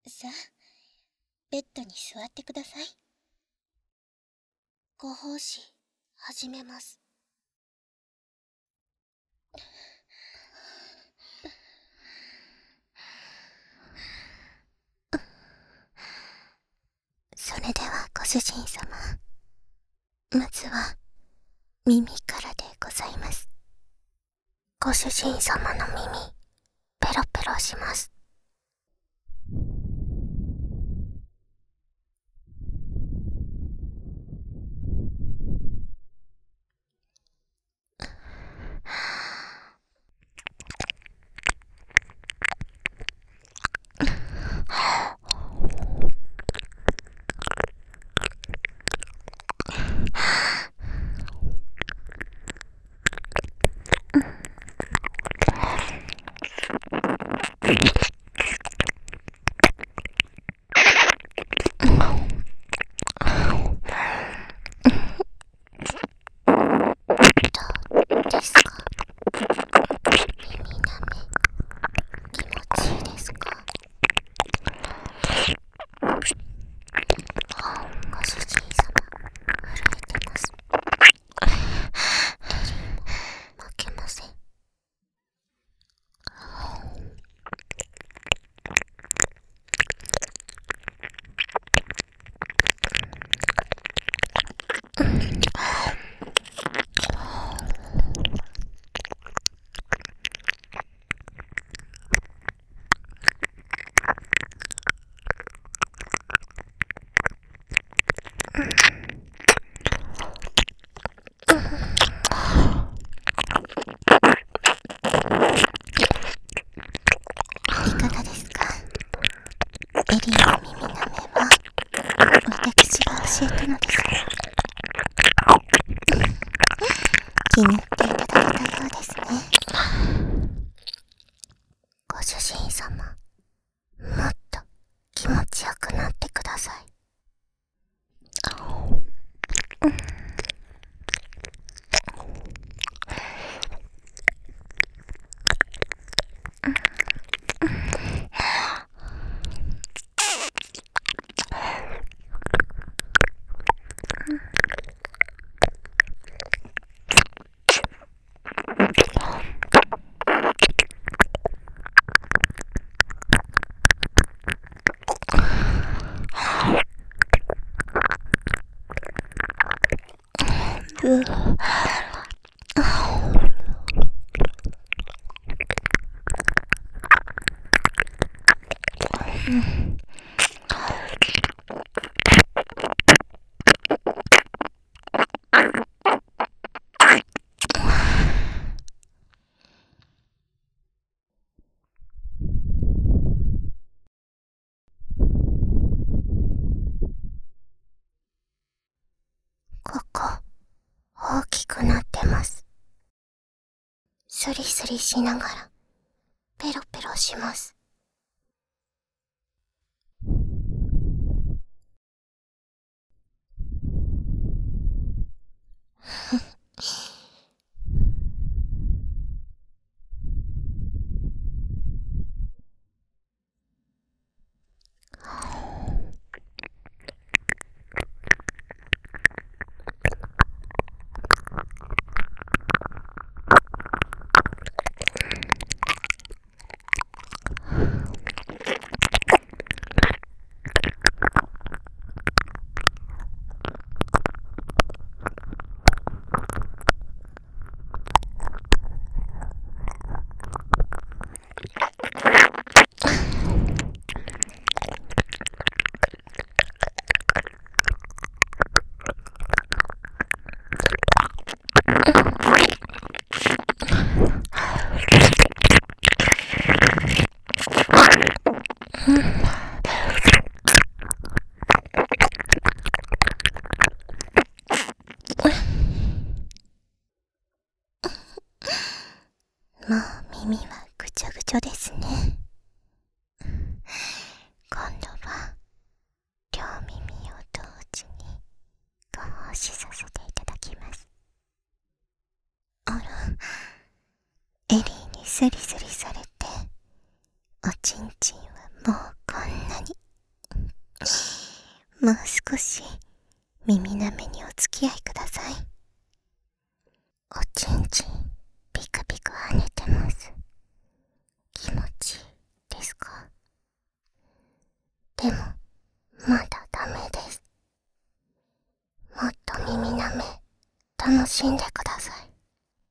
さあ、ベッドに座ってください。ご奉仕、始めます。それではご主人様、まずは耳からでございます。ご主人様の耳、ペロペロします。どうですか？耳なめ、気持ちいいですか？ご主人様、震えてます。エリーも負けません。いかがですか？エリーの耳なめは私が教えたのです。気に入っていただけたようですね。ご主人様、もっと気持ちよくなってください。ここ、大きくなってます。スリスリしながら、ペロペロします。もう耳はぐちゃぐちゃですね。今度は両耳を同時にご奉仕させていただきます。あら、エリーにスリスリされておちんちんはもうこんなにもう少し耳なめにお付き合いください。おちんちんピクピク跳ねてます。気持ちいいですか？でもまだダメです。もっと耳なめ楽しんでください。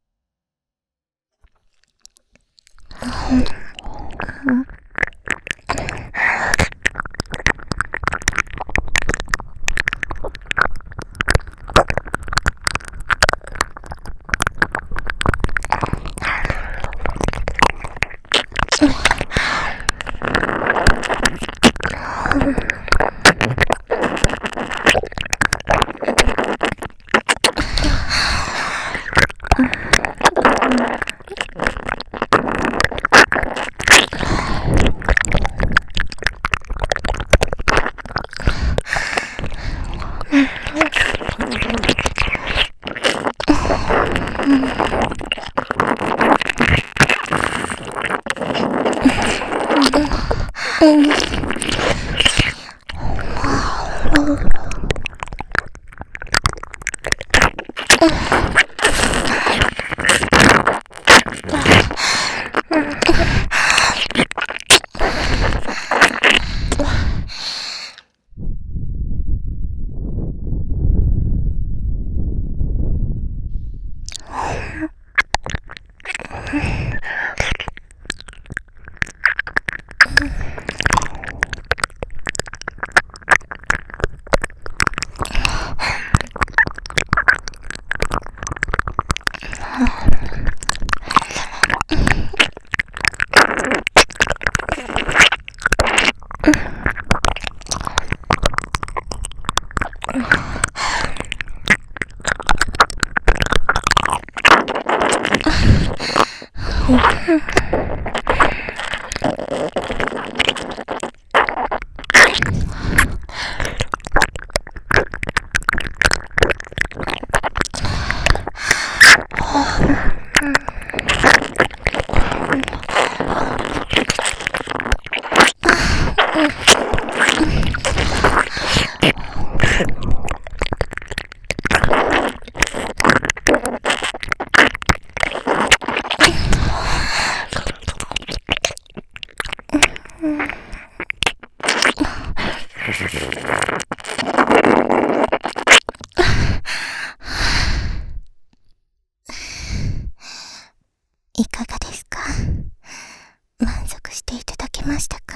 いかがですか？満足していただけましたか？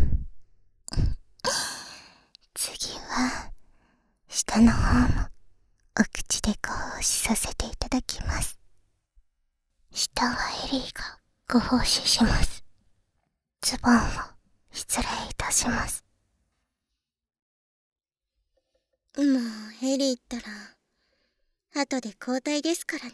次は下の方もお口でご奉仕させていただきます。下はエリーがご奉仕します。ズボンを失礼いたします。もうエリーったら後で交代ですからね。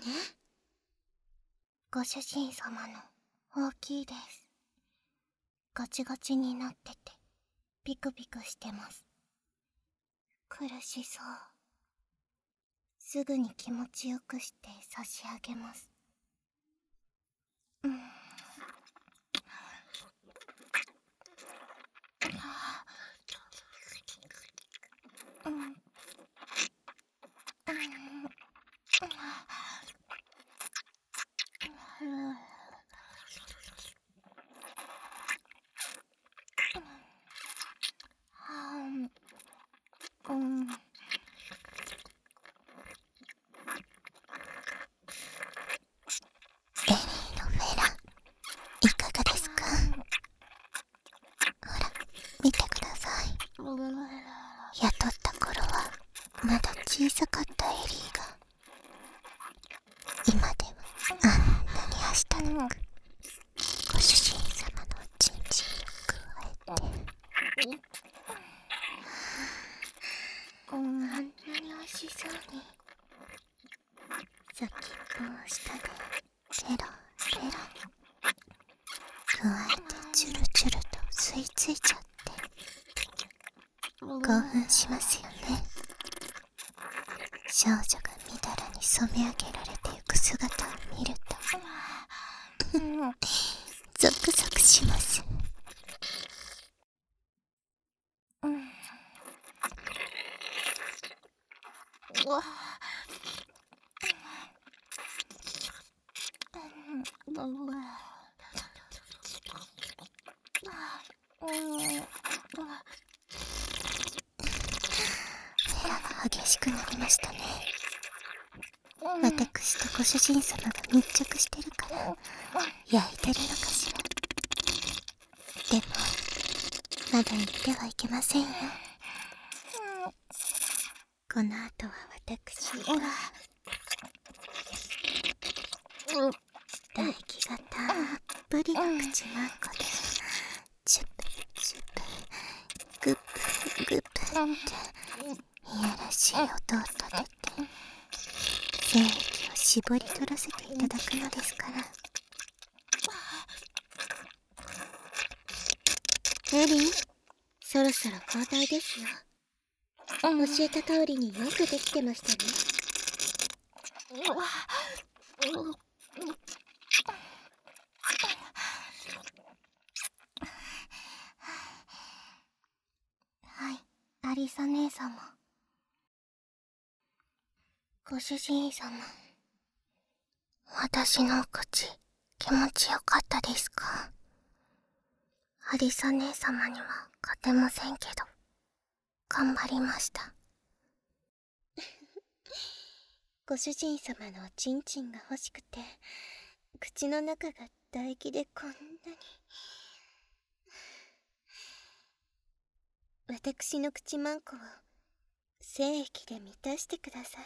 ご主人様の大きいです。ガチガチになっててピクピクしてます。苦しそう。すぐに気持ちよくして差し上げます。エリーのフェラ、いかがですか？ほら、見てください。雇った頃はまだ小さかったエリーが今ではあんなにはしたのくご主人様のおちんちんをくわえてあんなにおいしそうに先っぽを下でペロペロくわえてチュルチュルと吸い付いちゃって興奮しますよね。少女がみだらに染め上げられてゆく姿を見るとゾクゾクします。 が激しくなりましたね。私とご主人様が密着してるから焼いてるのかしら。でもまだ言ってはいけませんよ。この後は私が唾液がたっぷりの口マンコでチュプチュプグプグプっていやらしい音を立てて精液を絞り取らせていただくのですから。エリー、そろそろ交代ですよ。教えた通りによくできてましたね。はい、アリサ姉様。ご主人様、私のお口気持ちよかったですか？アリサ姉様には勝てませんけど頑張りました。ご主人様のおちんちんが欲しくて口の中が唾液でこんなに。私の口マンコを精液で満たしてください。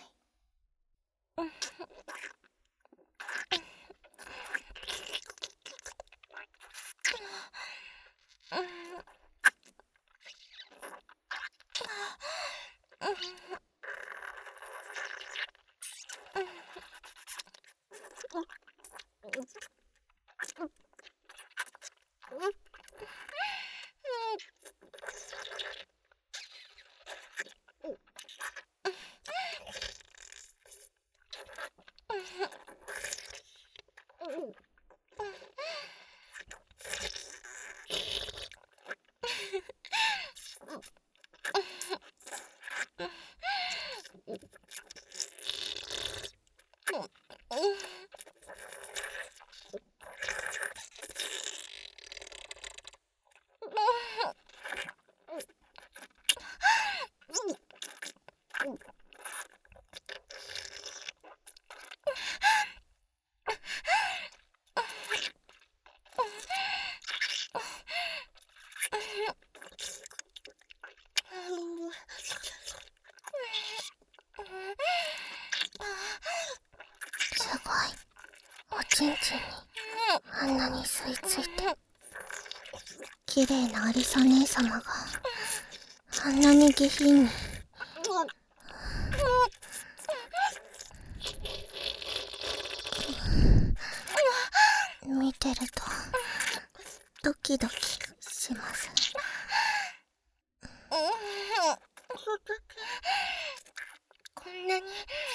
すごい、おちんちんにあんなに吸い付いて、綺麗なアリサ姉様があんなに下品に。見てるとドキドキします。こんなに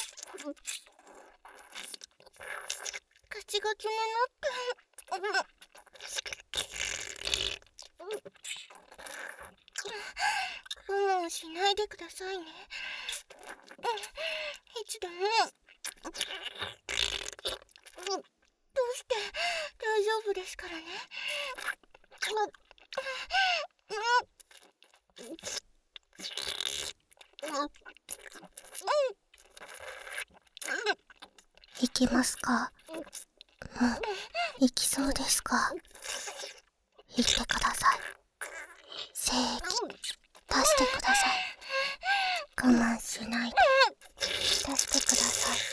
ガチガチになって。我慢しないでくださいね。いつでも。どうして大丈夫ですからね。行きますか？もう行きそうですか？行ってください。精液出してください。我慢しないで出してください。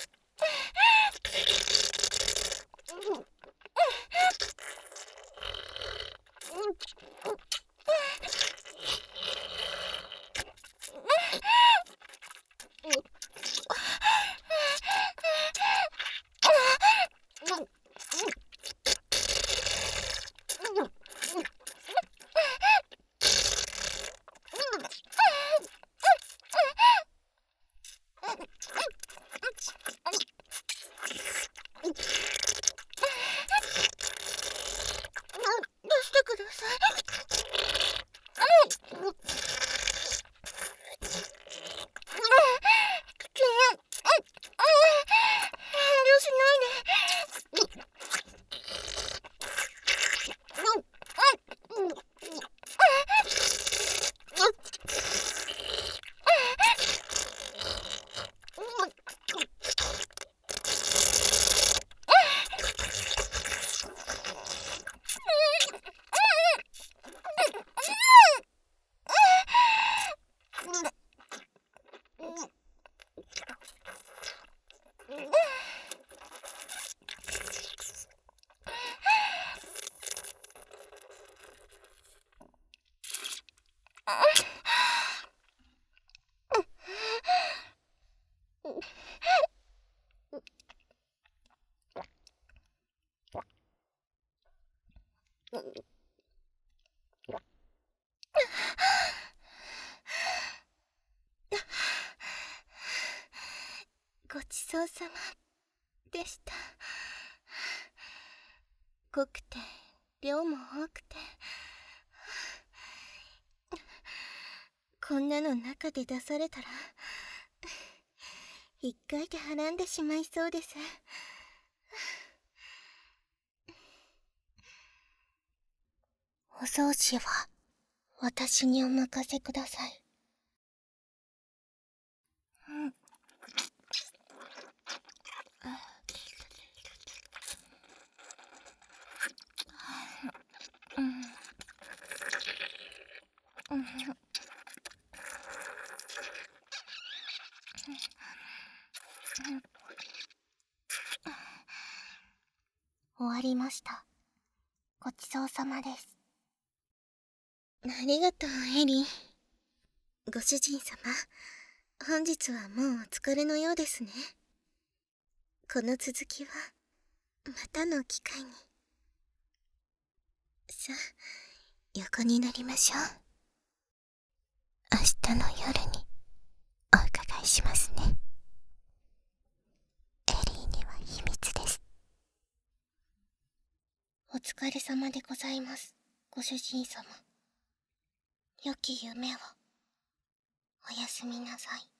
ごちそうさまでした。濃くて量も多くて、こんなの中で出されたら一回ではらんでしまいそうです。お掃除は私にお任せください。終わりました。ごちそうさまです。ありがとう、エリー。ご主人様、本日はもうお疲れのようですね。この続きはまたの機会に。さあ、横になりましょう。明日の夜にお伺いしますね。エリーには秘密です。お疲れ様でございます、ご主人様。良き夢を。おやすみなさい。